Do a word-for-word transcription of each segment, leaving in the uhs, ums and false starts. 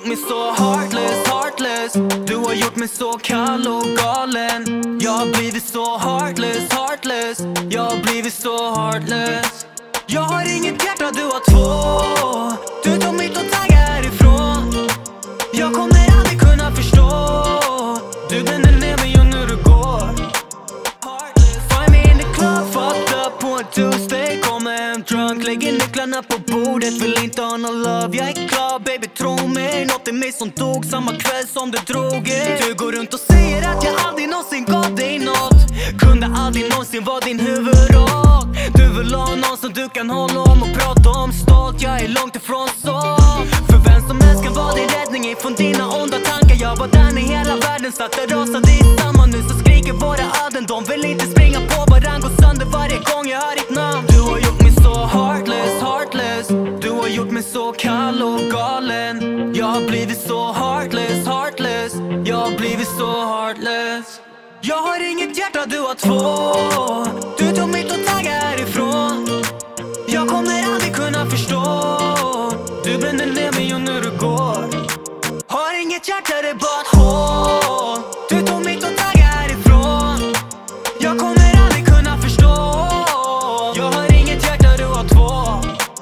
mig så heartless, heartless. Du har gjort mig så kall och galen. Jag har blivit så heartless, heartless. Jag har blivit så heartless. Jag har inget hjärta, du har två. Du tog mitt och taggade härifrån. Jag kommer aldrig kunna förstå. Du brände ner mig och nu du går. Find me in the club, fucked up på en Tuesday. Kommer hem drunk, lägger nycklarna på bordet. Vill inte ha någon love, jag är klar baby, tro mig. Något i mig som dog samma kväll som du drog it. Du går runt och säger att jag aldrig någonsin gav dig något. Kunde aldrig någonsin vara din huvudroll. Du vill ha någon som du kan hålla om och prata om stolt. Jag är långt ifrån så. För vem som helst kan vara din räddning ifrån dina onda tankar. Jag var där när hela världen satt och rasade i samman. Nu så skriker våra öden, de vill inte springa på varann. Gå sönder varje gång jag hör ditt namn. Du har gjort mig så heartless, heartless. Du har gjort mig så kall och galen. Jag har blivit så heartless, heartless. Jag har blivit så heartless. Jag har inget hjärta, du har två. Du tog mitt och taggade härifrån. Jag kommer aldrig kunna förstå. Du brände ner mig och nu du går. Har inget hjärta, det är bara ett hål. Du tog mitt och taggade härifrån. Jag kommer aldrig kunna förstå. Jag har inget hjärta, du har två.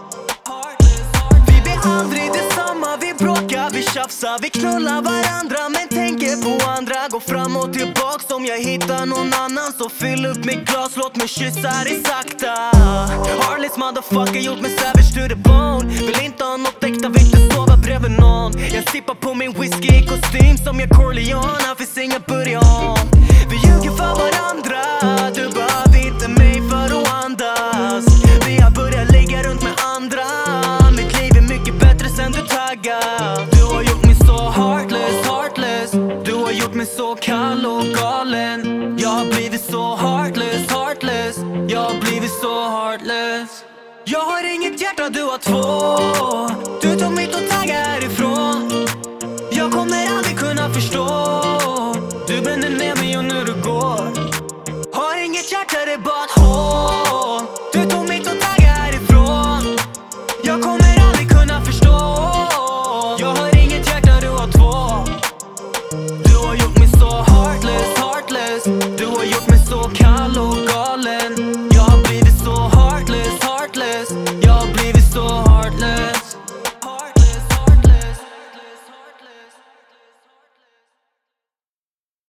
Vi blir aldrig detsamma, vi bråkar, vi tjafsar. Vi knullar varandra men tänker på andra. Går fram och tillbaks om jag hittar någon annan. Så fyll upp mitt glas, låt mig kyssa dig sakta. Heartless motherfucker, gjort mig savage to the bone. Vill inte ha något äkta, vill inte sova bredvid någon. Jag sippar på min whisky i kostym som jag Corleone. Här finns inga början. Vi ljuger för varandra. Du behöver inte mig för att andas. Vi har börjat ligga runt med andra. Mitt liv är mycket bättre sen du taggar. Du har gjort mig så heartless, heartless. Du har gjort mig så kall och galen. Jag har blivit så heartless, heartless. Jag har blivit så heartless. Jag har inget hjärta, du har två. Du tog mitt och taggade härifrån. Jag kommer aldrig kunna förstå. Du brände ner mig och nu du går. Har inget hjärta, det är bara